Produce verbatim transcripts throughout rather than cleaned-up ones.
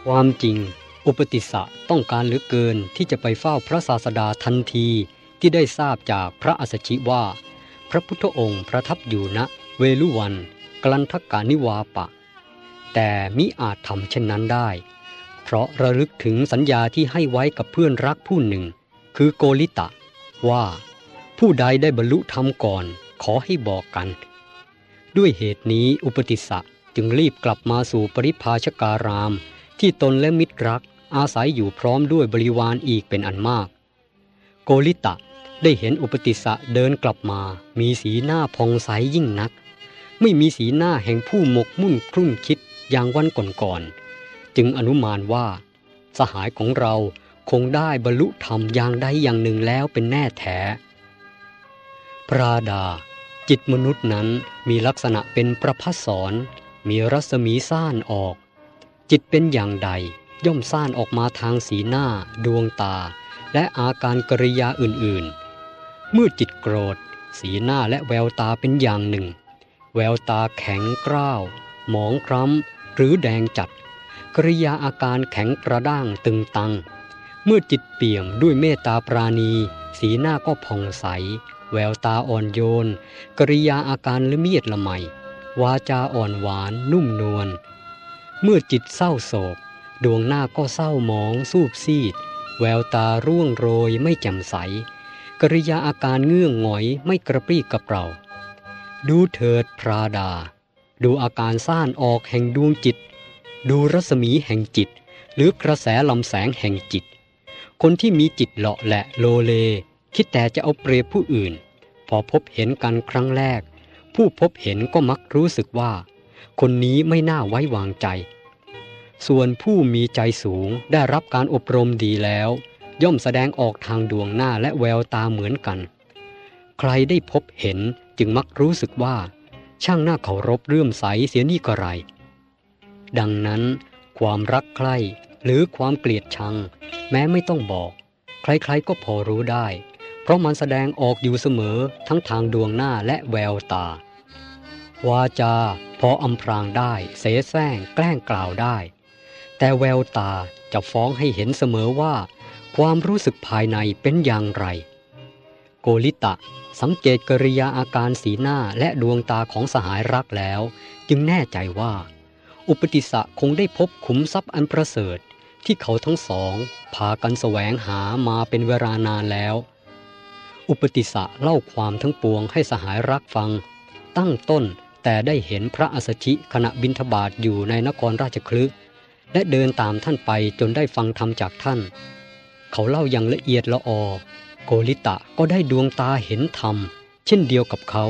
ความจริงอุปติสสะต้องการเหลือเกินที่จะไปเฝ้าพระศาสดาทันทีที่ได้ทราบจากพระอัสสชิว่าพระพุทธองค์ประทับอยู่ณเวลุวันกลันทกานิวาปะแต่มิอาจทำเช่นนั้นได้เพราะระลึกถึงสัญญาที่ให้ไว้กับเพื่อนรักผู้หนึ่งคือโกลิตะว่าผู้ใดได้บรรลุธรรมก่อนขอให้บอกกันด้วยเหตุนี้อุปติสสะจึงรีบกลับมาสู่ปริภาชการามที่ตนและมิตรรักอาศัยอยู่พร้อมด้วยบริวารอีกเป็นอันมากโกลิตะได้เห็นอุปติสสะเดินกลับมามีสีหน้าผ่องใสยิ่งนักไม่มีสีหน้าแห่งผู้หมกมุ่นครุ่นคิดอย่างวันก่อนๆจึงอนุมานว่าสหายของเราคงได้บรรลุธรรมอย่างใดอย่างหนึ่งแล้วเป็นแน่แท้ปราดาจิตมนุษย์นั้นมีลักษณะเป็นประภัสสรมีรัศมีซ่านออกจิตเป็นอย่างใดย่อมซ่านออกมาทางสีหน้าดวงตาและอาการกริยาอื่นๆเมื่อจิตโกรธสีหน้าและแววตาเป็นอย่างหนึ่งแววตาแข็งกร้าวหมองคล้ำหรือแดงจัดกริยาอาการแข็งกระด้างตึงตังเมื่อจิตเปี่ยมด้วยเมตตาปราณีสีหน้าก็ผ่องใสแววตาอ่อนโยนกริยาอาการละเมียดละไมวาจาอ่อนหวานนุ่มนวลเมื่อจิตเศร้าโศกดวงหน้าก็เศร้าหมองสูบซีดแววตาร่วงโรยไม่แจ่มใสกริยาอาการเงื่องหงอยไม่กระปรี้กระเปร่าดูเถิดพราดาดูอาการซ่านออกแห่งดวงจิตดูรัศมีแห่งจิตหรือกระแสลำแสงแห่งจิตคนที่มีจิตเลาะแหละโลเลคิดแต่จะเอาเปรียบผู้อื่นพอพบเห็นกันครั้งแรกผู้พบเห็นก็มักรู้สึกว่าคนนี้ไม่น่าไว้วางใจส่วนผู้มีใจสูงได้รับการอบรมดีแล้วย่อมแสดงออกทางดวงหน้าและแววตาเหมือนกันใครได้พบเห็นจึงมักรู้สึกว่าช่างน่าเคารพเลื่อมใสเสียนี่กระไรดังนั้นความรักใคร่หรือความเกลียดชังแม้ไม่ต้องบอกใครๆก็พอรู้ได้เพราะมันแสดงออกอยู่เสมอทั้งทางดวงหน้าและแววตาวาจาพออำพรางได้เสแสร้งแกล้งกล่าวได้แต่แววตาจะฟ้องให้เห็นเสมอว่าความรู้สึกภายในเป็นอย่างไรโกลิตะสังเกตกริยาอาการสีหน้าและดวงตาของสหายรักแล้วจึงแน่ใจว่าอุปติสสะคงได้พบขุมทรัพย์อันประเสริฐที่เขาทั้งสองพากันแสวงหามาเป็นเวลานานแล้วอุปติสสะเล่าความทั้งปวงให้สหายรักฟังตั้งต้นแต่ได้เห็นพระอัสสชิขณะบิณฑบาตอยู่ในนครราชคฤห์และเดินตามท่านไปจนได้ฟังธรรมจากท่านเขาเล่าอย่างละเอียดละออโกลิตะก็ได้ดวงตาเห็นธรรมเช่นเดียวกับเขา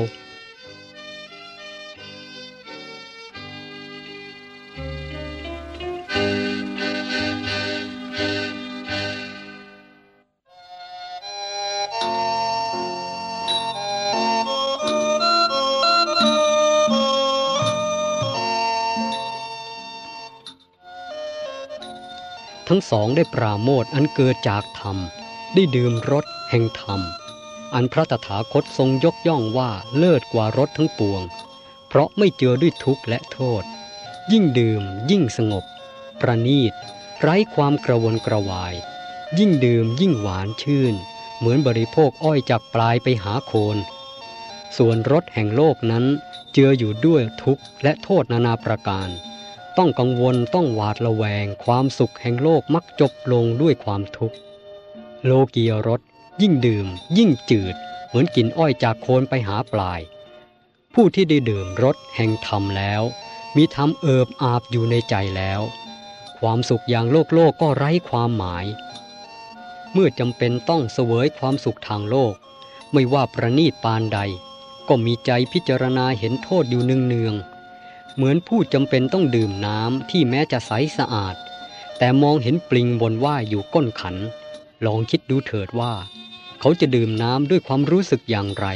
ทั้งสองได้ปราโมทย์อันเกิดจากธรรมได้ดื่มรสแห่งธรรมอันพระตถาคตทรงยกย่องว่าเลิศกว่ารสทั้งปวงเพราะไม่เจือด้วยทุกข์และโทษยิ่งดื่มยิ่งสงบประณีตไร้ความกระวนกระวายยิ่งดื่มยิ่งหวานชื่นเหมือนบริโภคอ้อยจากปลายไปหาโคนส่วนรสแห่งโลกนั้นเจืออยู่ด้วยทุกข์และโทษนานาประการต้องกังวลต้องหวาดระแวงความสุขแห่งโลกมักจบลงด้วยความทุกข์โลกียรสยิ่งดื่มยิ่งจืดเหมือนกินอ้อยจากโคนไปหาปลายผู้ที่ได้ดื่มรสแห่งธรรมแล้วมีธรรมเอิบอาบอยู่ในใจแล้วความสุขอย่างโลกโลกก็ไร้ความหมายเมื่อจำเป็นต้องเสวยความสุขทางโลกไม่ว่าประณีตปานใดก็มีใจพิจารณาเห็นโทษอยู่เนืองๆเหมือนผู้จำเป็นต้องดื่มน้ำที่แม้จะใสสะอาดแต่มองเห็นปลิงบนว่ายอยู่ก้นขันลองคิดดูเถิดว่าเขาจะดื่มน้ำด้วยความรู้สึกอย่างไร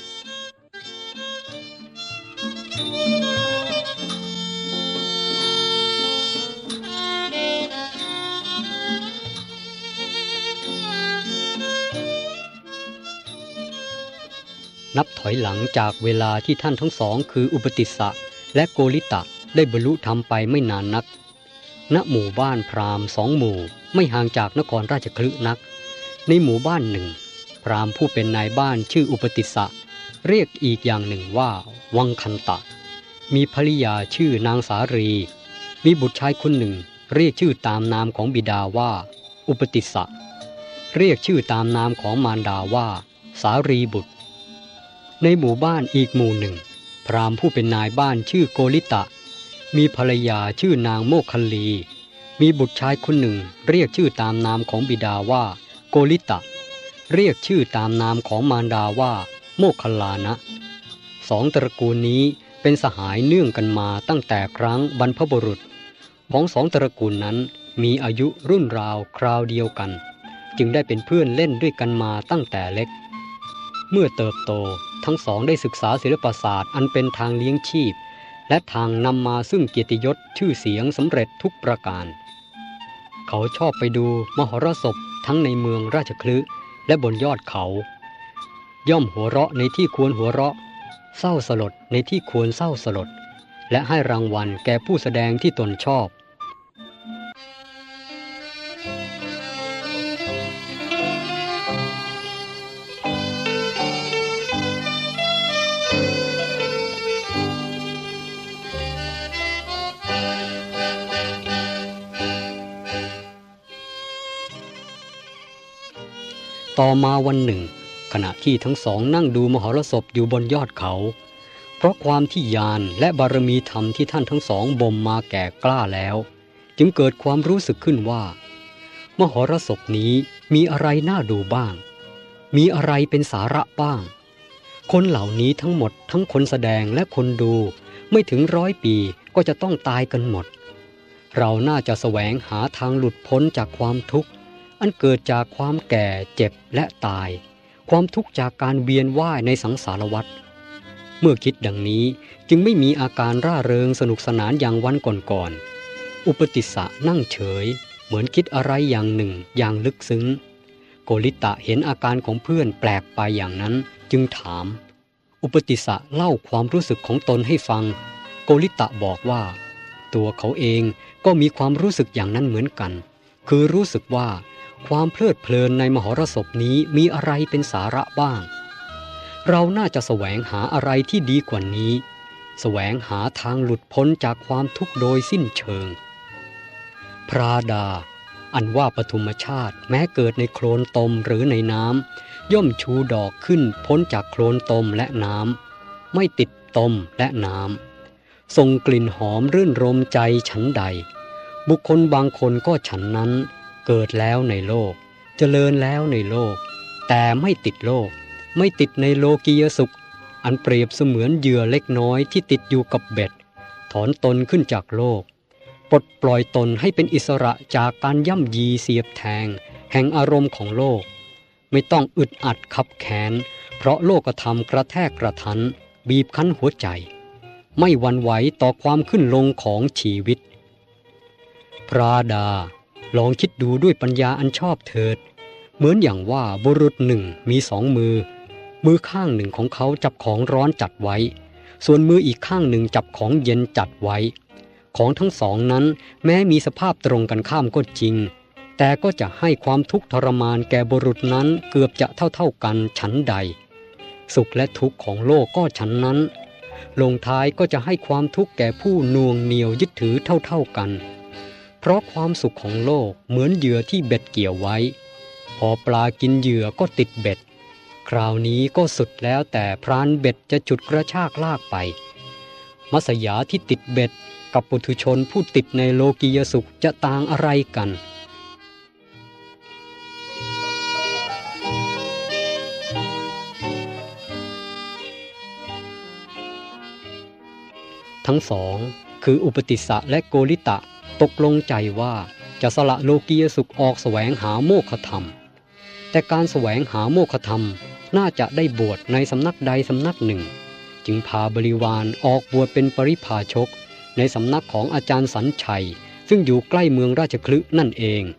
นับถอยหลังจากเวลาที่ท่านทั้งสองคืออุปติสสะและโกลิตะได้บรรลุธรรมไปไม่นานนักณหมู่บ้านพราหมณ์สองหมู่ไม่ห่างจากนครราชคฤห์นักในหมู่บ้านหนึ่งพราหมณ์ผู้เป็นนายบ้านชื่ออุปติสสะเรียกอีกอย่างหนึ่งว่าวังคันตะมีภริยาชื่อนางสารีมีบุตรชายคนหนึ่งเรียกชื่อตามนามของบิดาว่าอุปติสสะเรียกชื่อตามนามของมารดาว่าสารีบุตรในหมู่บ้านอีกหมู่หนึ่งพราหมณ์ผู้เป็นนายบ้านชื่อโกลิตะมีภรรยาชื่อนางโมคคัลลีมีบุตรชายคนหนึ่งเรียกชื่อตามนามของบิดาว่าโกลิตะเรียกชื่อตามนามของมารดาว่าโมคคัลลานะสองตระกูลนี้เป็นสหายเนื่องกันมาตั้งแต่ครั้งบรรพบุรุษของสองตระกูลนั้นมีอายุรุ่นราวคราวเดียวกันจึงได้เป็นเพื่อนเล่นด้วยกันมาตั้งแต่เล็กเมื่อเติบโตทั้งสองได้ศึกษาศิลปศาสตร์อันเป็นทางเลี้ยงชีพและทางนำมาซึ่งเกียรติยศชื่อเสียงสำเร็จทุกประการเขาชอบไปดูมหรสพทั้งในเมืองราชคฤห์และบนยอดเขาย่อมหัวเราะในที่ควรหัวเราะเศร้าสลดในที่ควรเศร้าสลดและให้รางวัลแก่ผู้แสดงที่ตนชอบต่อมาวันหนึ่งขณะที่ทั้งสองนั่งดูมหรสพอยู่บนยอดเขาเพราะความที่ญาณและบารมีธรรมที่ท่านทั้งสองบ่มมาแก่กล้าแล้วจึงเกิดความรู้สึกขึ้นว่ามหรสพนี้มีอะไรน่าดูบ้างมีอะไรเป็นสาระบ้างคนเหล่านี้ทั้งหมดทั้งคนแสดงและคนดูไม่ถึงร้อยปีก็จะต้องตายกันหมดเราน่าจะแสวงหาทางหลุดพ้นจากความทุกข์อันเกิดจากความแก่เจ็บและตายความทุกข์จากการเวียนว่ายในสังสารวัฏเมื่อคิดดังนี้จึงไม่มีอาการร่าเริงสนุกสนานอย่างวันก่อนๆอุปติสสะนั่งเฉยเหมือนคิดอะไรอย่างหนึ่งอย่างลึกซึ้งโกลิตะเห็นอาการของเพื่อนแปลกไปอย่างนั้นจึงถามอุปติสสะเล่าความรู้สึกของตนให้ฟังโกลิตะบอกว่าตัวเขาเองก็มีความรู้สึกอย่างนั้นเหมือนกันคือรู้สึกว่าความเพลิดเพลินในมหรสพนี้มีอะไรเป็นสาระบ้างเราน่าจะแสวงหาอะไรที่ดีกว่านี้แสวงหาทางหลุดพ้นจากความทุกข์โดยสิ้นเชิงพระดาอันว่าปฐุมชาติแม้เกิดในโคลนตมหรือในน้ำย่อมชูดอกขึ้นพ้นจากโคลนตมและน้ำไม่ติดตมและน้ำส่งกลิ่นหอมรื่นรมใจฉันใดบุคคลบางคนก็ฉันนั้นเกิดแล้วในโลกเจริญแล้วในโลกแต่ไม่ติดโลกไม่ติดในโลกียสุขอันเปรียบเสมือนเหยื่อเล็กน้อยที่ติดอยู่กับเบ็ดถอนตนขึ้นจากโลกปลดปล่อยตนให้เป็นอิสระจากการย่ำยีเสียบแทงแห่งอารมณ์ของโลกไม่ต้องอึดอัดขับแขนเพราะโลกธรรมกระแทกกระทันบีบคั้นหัวใจไม่หวั่นไหวต่อความขึ้นลงของชีวิตพระดาลองคิดดูด้วยปัญญาอันชอบเถิดเหมือนอย่างว่าบุรุษหนึ่งมีสองมือมือข้างหนึ่งของเขาจับของร้อนจัดไว้ส่วนมืออีกข้างหนึ่งจับของเย็นจัดไว้ของทั้งสองนั้นแม้มีสภาพตรงกันข้ามก็จริงแต่ก็จะให้ความทุกข์ทรมานแก่บุรุษนั้นเกือบจะเท่าๆกันฉันใดสุขและทุกข์ของโลกก็ฉันนั้นลงท้ายก็จะให้ความทุกข์แก่ผู้น่วงเหนี่ยวยึดถือเท่าๆกันเพราะความสุขของโลกเหมือนเหยื่อที่เบ็ดเกี่ยวไว้พอปลากินเหยื่อก็ติดเบ็ดคราวนี้ก็สุดแล้วแต่พรานเบ็ดจะฉุดกระชากลากไปมัสยาที่ติดเบ็ดกับปุถุชนผู้ติดในโลกียสุขจะต่างอะไรกันทั้งสองคืออุปติสสะและโกลิตะตกลงใจว่าจะสละโลกียสุขออกแสวงหาโมฆะธรรมแต่การแสวงหาโมฆะธรรมน่าจะได้บวชในสำนักใดสำนักหนึ่งจึงพาบริวารออกบวชเป็นปริพาชกในสำนักของอาจารย์สัญชัยซึ่งอยู่ใกล้เมืองราชคฤห์นั่นเอง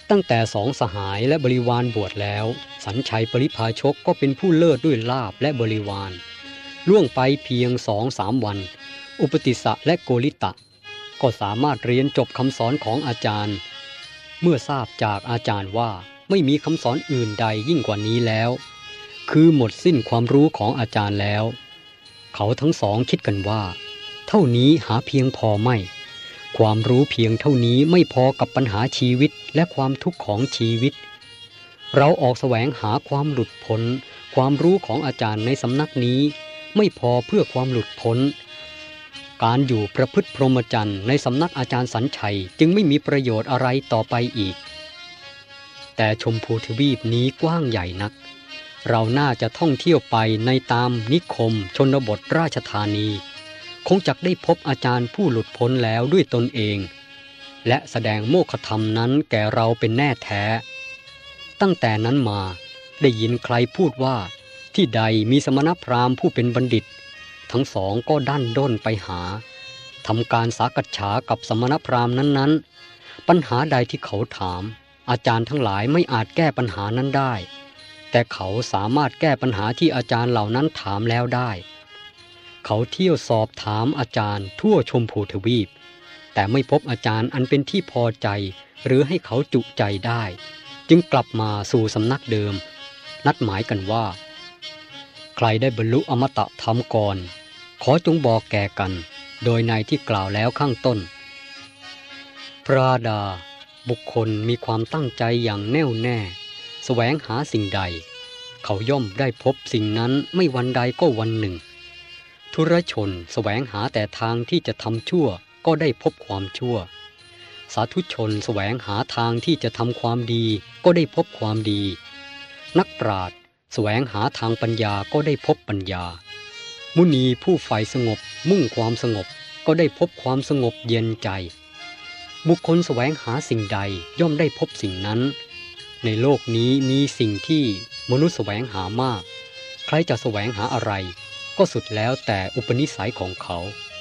ตั้งแต่สองสหายและบริวารบวชแล้วสัญชัยปริภาชกก็เป็นผู้เลิศด้วยลาภและบริวารล่วงไปเพียงสองสามวันอุปติสสะและโกริตะก็สามารถเรียนจบคำสอนของอาจารย์เมื่อทราบจากอาจารย์ว่าไม่มีคำสอนอื่นใดยิ่งกว่านี้แล้วคือหมดสิ้นความรู้ของอาจารย์แล้วเขาทั้งสองคิดกันว่าเท่านี้หาเพียงพอไม่ความรู้เพียงเท่านี้ไม่พอกับปัญหาชีวิตและความทุกข์ของชีวิตเราออกแสวงหาความหลุดพ้นความรู้ของอาจารย์ในสำนักนี้ไม่พอเพื่อความหลุดพ้นการอยู่ประพฤติพรหมจรรย์ในสำนักอาจารย์สัญชัยจึงไม่มีประโยชน์อะไรต่อไปอีกแต่ชมพูทวีปนี้กว้างใหญ่นักเราน่าจะท่องเที่ยวไปในตามนิคมชนบทราชธานีคงจักได้พบอาจารย์ผู้หลุดพ้นแล้วด้วยตนเองและแสดงโมฆะธรรมนั้นแก่เราเป็นแน่แท้ตั้งแต่นั้นมาได้ยินใครพูดว่าที่ใดมีสมณพราหมณ์ผู้เป็นบัณฑิตทั้งสองก็ดันด้นไปหาทำการสักษากับสมณพราหมณ์นั้นๆปัญหาใดที่เขาถามอาจารย์ทั้งหลายไม่อาจแก้ปัญหานั้นได้แต่เขาสามารถแก้ปัญหาที่อาจารย์เหล่านั้นถามแล้วได้เขาเที่ยวสอบถามอาจารย์ทั่วชมพูทวีปแต่ไม่พบอาจารย์อันเป็นที่พอใจหรือให้เขาจุใจได้จึงกลับมาสู่สำนักเดิมนัดหมายกันว่าใครได้บรรลุอมตะธรรมก่อนขอจงบอกแก่กันโดยในที่กล่าวแล้วข้างต้นปราดาบุคคลมีความตั้งใจอย่างแน่วแน่แสวงหาสิ่งใดเขาย่อมได้พบสิ่งนั้นไม่วันใดก็วันหนึ่งธุรชนแสวงหาแต่ทางที่จะทำชั่วก็ได้พบความชั่วสาธุชนแสวงหาทางที่จะทำความดีก็ได้พบความดีนักปราชญ์แสวงหาทางปัญญาก็ได้พบปัญญามุนีผู้ใฝ่สงบมุ่งความสงบก็ได้พบความสงบเย็นใจบุคคลแสวงหาสิ่งใดย่อมได้พบสิ่งนั้นในโลกนี้มีสิ่งที่มนุษย์แสวงหามากใครจะแสวงหาอะไรก็สุดแล้วแต่อุปนิสัยของเขา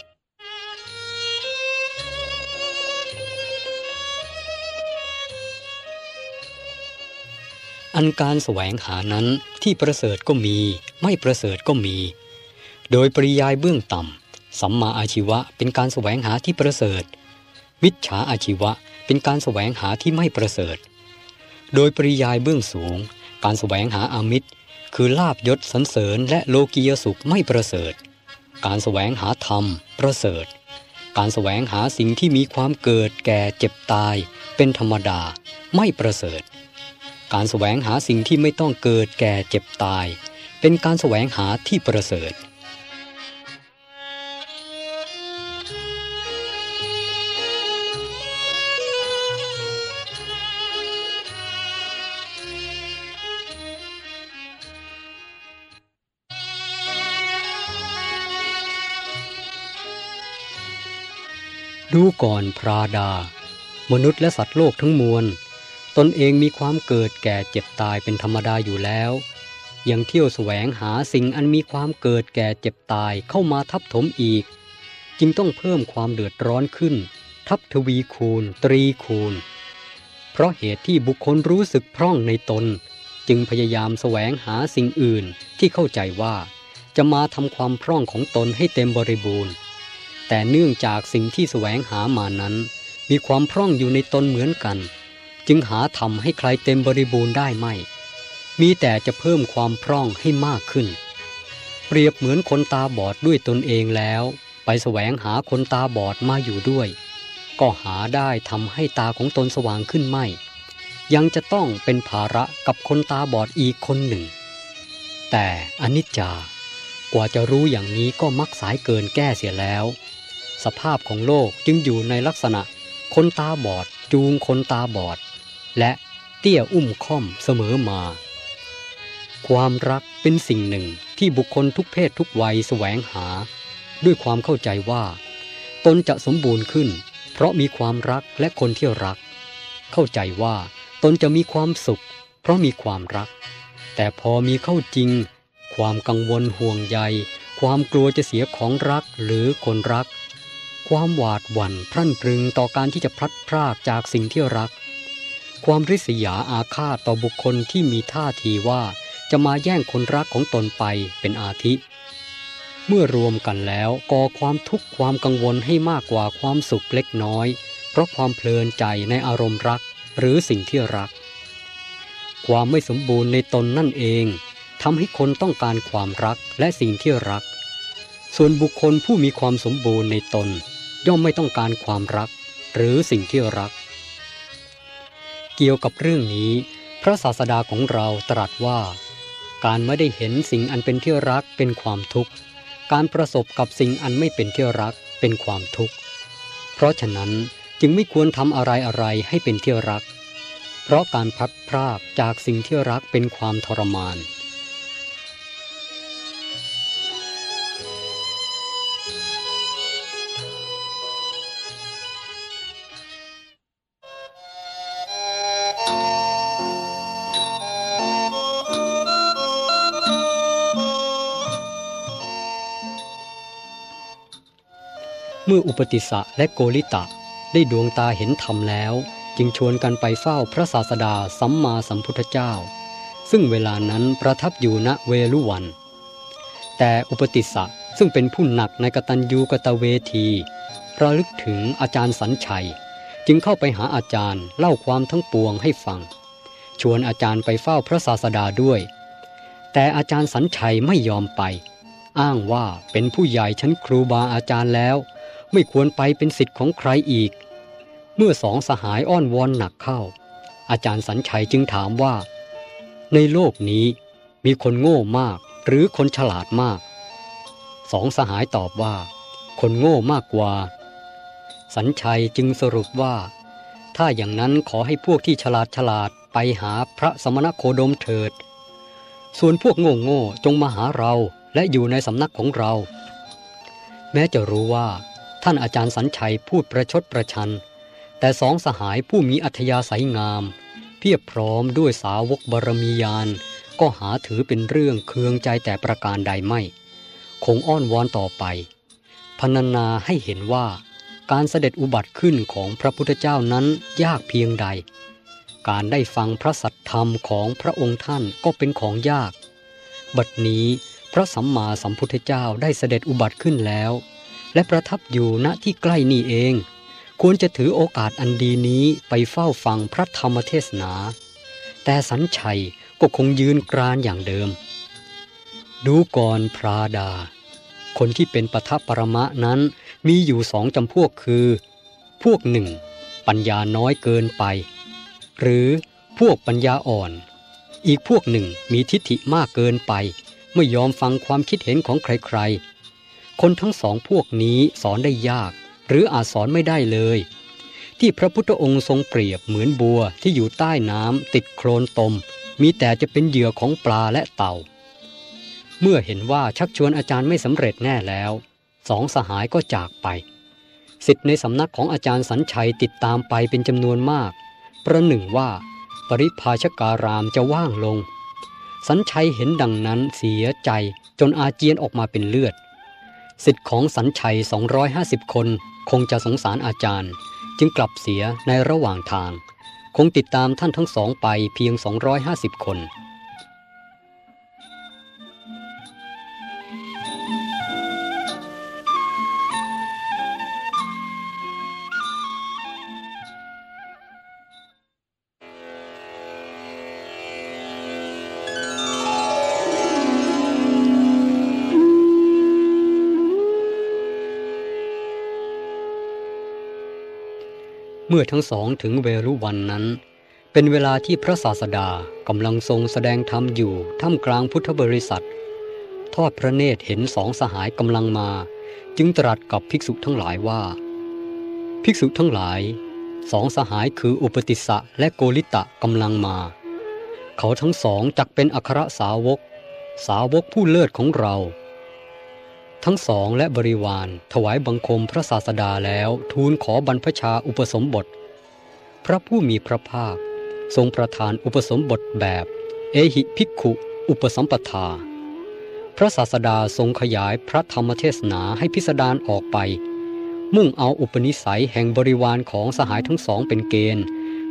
อันการแสวงหานั้นที่ประเสริฐก็มีไม่ประเสริฐก็มีโดยปริยายเบื้องต่ำสัมมาอาชีวะเป็นการแสวงหาที่ประเสริฐมิจฉาอาชีวะเป็นการแสวงหาที่ไม่ประเสริฐโดยปริยายเบื้องสูงการแสวงหาอามิตรคือลาภยศสรรเสริญและโลกียสุขไม่ประเสริฐการแสวงหาธรรมประเสริฐการแสวงหาสิ่งที่มีความเกิดแก่เจ็บตายเป็นธรรมดาไม่ประเสริฐการแสวงหาสิ่งที่ไม่ต้องเกิดแก่เจ็บตายเป็นการแสวงหาที่ประเสริฐดูก่อนพราดามนุษย์และสัตว์โลกทั้งมวลตนเองมีความเกิดแก่เจ็บตายเป็นธรรมดาอยู่แล้วยังเที่ยวแสวงหาสิ่งอันมีความเกิดแก่เจ็บตายเข้ามาทับถมอีกจึงต้องเพิ่มความเดือดร้อนขึ้นทับทวีคูณตรีคูณเพราะเหตุที่บุคคลรู้สึกพร่องในตนจึงพยายามแสวงหาสิ่งอื่นที่เข้าใจว่าจะมาทำความพร่องของตนให้เต็มบริบูรณ์แต่เนื่องจากสิ่งที่แสวงหามานั้นมีความพร่องอยู่ในตนเหมือนกันจึงหาทำให้ใครเต็มบริบูรณ์ได้ไม่มีแต่จะเพิ่มความพร่องให้มากขึ้นเปรียบเหมือนคนตาบอดด้วยตนเองแล้วไปแสวงหาคนตาบอดมาอยู่ด้วยก็หาได้ทำให้ตาของตนสว่างขึ้นไม่ยังจะต้องเป็นภาระกับคนตาบอดอีกคนหนึ่งแต่อนิจจากว่าจะรู้อย่างนี้ก็มักสายเกินแก้เสียแล้วสภาพของโลกจึงอยู่ในลักษณะคนตาบอดจูงคนตาบอดและเตี้ยอุ้มค่อมเสมอมาความรักเป็นสิ่งหนึ่งที่บุคคลทุกเพศทุกวัยแสวงหาด้วยความเข้าใจว่าตนจะสมบูรณ์ขึ้นเพราะมีความรักและคนที่รักเข้าใจว่าตนจะมีความสุขเพราะมีความรักแต่พอมีเข้าจริงความกังวลห่วงใยความกลัวจะเสียของรักหรือคนรักความหวาดหวั่นพรั่นพรึงต่อการที่จะพลัดพรากจากสิ่งที่รักความริษยาอาฆาตต่อบุคคลที่มีท่าทีว่าจะมาแย่งคนรักของตนไปเป็นอาทิเมื่อรวมกันแล้วก่อความทุกข์ความกังวลให้มากกว่าความสุขเล็กน้อยเพราะความเพลินใจในอารมณ์รักหรือสิ่งที่รักความไม่สมบูรณ์ในตนนั่นเองทำให้คนต้องการความรักและสิ่งที่รักส่วนบุคคลผู้มีความสมบูรณ์ในตนย่อมไม่ต้องการความรักหรือสิ่งที่รักเกี่ยวกับเรื่องนี้พระศาสดาของเราตรัสว่าการไม่ได้เห็นสิ่งอันเป็นที่รักเป็นความทุกข์การประสบกับสิ่งอันไม่เป็นที่รักเป็นความทุกข์เพราะฉะนั้นจึงไม่ควรทำอะไรอะไรให้เป็นที่รักเพราะการพลัดพรากจากสิ่งที่รักเป็นความทรมานเมื่ออุปติสสะและโกริตะได้ดวงตาเห็นธรรมแล้วจึงชวนกันไปเฝ้าพระศาสดาสัมมาสัมพุทธเจ้าซึ่งเวลานั้นประทับอยู่ณเวลุวันแต่อุปติสสะซึ่งเป็นผู้หนักในกตัญญูกตเวทีระลึกถึงอาจารย์สัญชัยจึงเข้าไปหาอาจารย์เล่าความทั้งปวงให้ฟังชวนอาจารย์ไปเฝ้าพระศาสดาด้วยแต่อาจารย์สัญชัยไม่ยอมไปอ้างว่าเป็นผู้ใหญ่ชั้นครูบาอาจารย์แล้วไม่ควรไปเป็นศิษย์ของใครอีกเมื่อสองสหายอ้อนวอนหนักเข้าอาจารย์สัญชัยจึงถามว่าในโลกนี้มีคนโง่มากหรือคนฉลาดมากสองสหายตอบว่าคนโง่มากกว่าสัญชัยจึงสรุปว่าถ้าอย่างนั้นขอให้พวกที่ฉลาดฉลาดไปหาพระสมณโคดมเถิดส่วนพวกโง่โง่จงมาหาเราและอยู่ในสำนักของเราแม้จะรู้ว่าท่านอาจารย์สัญชัยพูดประชดประชันแต่สองสหายผู้มีอัธยาศัยงามเพียบพร้อมด้วยสาวกบารมีญาณก็หาถือเป็นเรื่องเคืองใจแต่ประการใดไม่คงอ้อนวอนต่อไปพรรณนาให้เห็นว่าการเสด็จอุบัติขึ้นของพระพุทธเจ้านั้นยากเพียงใดการได้ฟังพระสัทธรรมของพระองค์ท่านก็เป็นของยากบัดนี้พระสัมมาสัมพุทธเจ้าได้เสด็จอุบัติขึ้นแล้วและประทับอยู่ณที่ใกล้นี่เองควรจะถือโอกาสอันดีนี้ไปเฝ้าฟังพระธรรมเทศนาแต่สัญชัยก็คงยืนกรานอย่างเดิมดูก่อนพราดาคนที่เป็นปทัปปรมะนั้นมีอยู่สองจำพวกคือพวกหนึ่งปัญญาน้อยเกินไปหรือพวกปัญญาอ่อนอีกพวกหนึ่งมีทิฏฐิมากเกินไปไม่ยอมฟังความคิดเห็นของใครๆคนทั้งสองพวกนี้สอนได้ยากหรืออาจสอนไม่ได้เลยที่พระพุทธองค์ทรงเปรียบเหมือนบัวที่อยู่ใต้น้ำติดโคลนตมมีแต่จะเป็นเหยื่อของปลาและเต่าเมื่อเห็นว่าชักชวนอาจารย์ไม่สำเร็จแน่แล้วสองสหายก็จากไปศิษย์ในสำนักของอาจารย์สัญชัยติดตามไปเป็นจำนวนมากประหนึ่งว่าปริภาชการามจะว่างลงสัญชัยเห็นดังนั้นเสียใจจนอาเจียนออกมาเป็นเลือดศิษย์ของสัญชัยสองร้อยห้าสิบคนคงจะสงสารอาจารย์จึงกลับเสียในระหว่างทางคงติดตามท่านทั้งสองไปเพียงสองร้อยห้าสิบคนเมื่อทั้งสองถึงเวรุวันนั้นเป็นเวลาที่พระศาสดากำลังทรงแสดงธรรมอยู่ท่ามกลางพุทธบริษัททอดพระเนตรเห็นสองสหายกำลังมาจึงตรัสกับภิกษุทั้งหลายว่าภิกษุทั้งหลายสองสหายคืออุปติสสะและโกริตะกำลังมาเขาทั้งสองจักเป็นอัครสาวกสาวกผู้เลิศของเราทั้งสองและบริวารถวายบังคมพระศาสดาแล้วทูลขอบรรพชาอุปสมบทพระผู้มีพระภาคทรงประทานอุปสมบทแบบเอหิภิกขุอุปสัมปทาพระศาสดาทรงขยายพระธรรมเทศนาให้พิสดารออกไปมุ่งเอาอุปนิสัยแห่งบริวารของสหายทั้งสองเป็นเกณฑ์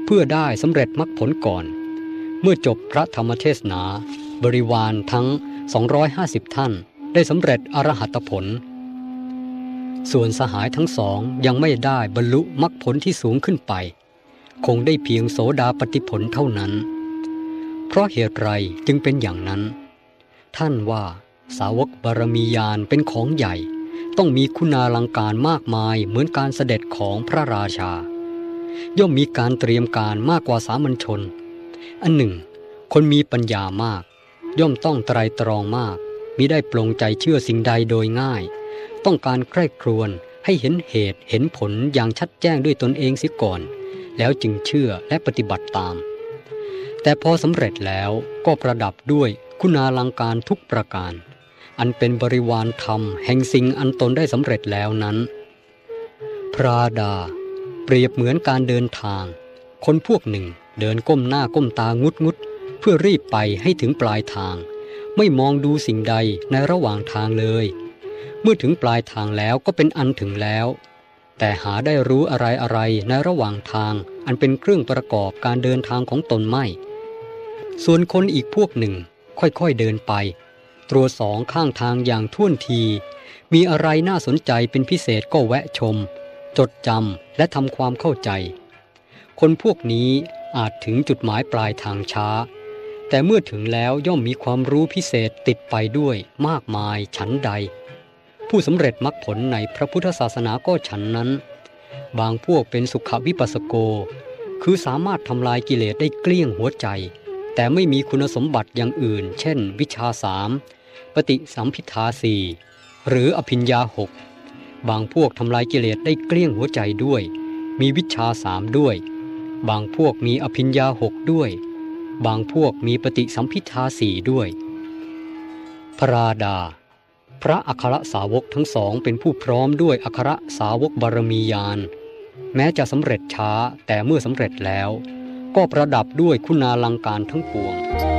เพื่อได้สำเร็จมรรคผลก่อนเมื่อจบพระธรรมเทศนาบริวารทั้งสองร้อยห้าสิบท่านได้สำเร็จอรหัตผลส่วนสหายทั้งสองยังไม่ได้บรรลุมรรคผลที่สูงขึ้นไปคงได้เพียงโสดาปัตติผลเท่านั้นเพราะเหตุไรจึงเป็นอย่างนั้นท่านว่าสาวกบารมีญาณเป็นของใหญ่ต้องมีคุณาลังการมากมายเหมือนการเสด็จของพระราชาย่อมมีการเตรียมการมากกว่าสามัญชนอันหนึ่งคนมีปัญญามากย่อมต้องไตร่ตรองมากมิได้ปลงใจเชื่อสิ่งใดโดยง่ายต้องการใคร่ครวญให้เห็นเหตุเห็นผลอย่างชัดแจ้งด้วยตนเองเสียก่อนแล้วจึงเชื่อและปฏิบัติตามแต่พอสำเร็จแล้วก็ประดับด้วยคุณาลังการทุกประการอันเป็นบริวารธรรมแห่งสิ่งอันตนได้สำเร็จแล้วนั้นพระดาเปรียบเหมือนการเดินทางคนพวกหนึ่งเดินก้มหน้าก้มตางุดงุดเพื่อรีบไปให้ถึงปลายทางไม่มองดูสิ่งใดในระหว่างทางเลยเมื่อถึงปลายทางแล้วก็เป็นอันถึงแล้วแต่หาได้รู้อะไรอะไรในระหว่างทางอันเป็นเครื่องประกอบการเดินทางของตนไม่ส่วนคนอีกพวกหนึ่งค่อยๆเดินไปตรวจสองข้างทางอย่างท่วนทีมีอะไรน่าสนใจเป็นพิเศษก็แวะชมจดจำและทำความเข้าใจคนพวกนี้อาจถึงจุดหมายปลายทางช้าแต่เมื่อถึงแล้วย่อมมีความรู้พิเศษติดไปด้วยมากมายฉันใดผู้สำเร็จมรรคผลในพระพุทธศาสนาก็ฉันนั้นบางพวกเป็นสุขวิปัสสโกคือสามารถทำลายกิเลสได้เกลี้ยงหัวใจแต่ไม่มีคุณสมบัติอย่างอื่นเช่นวิชชาสามปฏิสัมภิทาสี่หรืออภิญญาหกบางพวกทำลายกิเลสได้เกลี้ยงหัวใจด้วยมีวิชชาสามด้วยบางพวกมีอภิญญาหกด้วยบางพวกมีปฏิสัมภิทาสี่ด้วยพระราดาพระอัครสาวกทั้งสองเป็นผู้พร้อมด้วยอัครสาวกบารมีญาณแม้จะสำเร็จช้าแต่เมื่อสำเร็จแล้วก็ประดับด้วยคุณาลังการทั้งปวง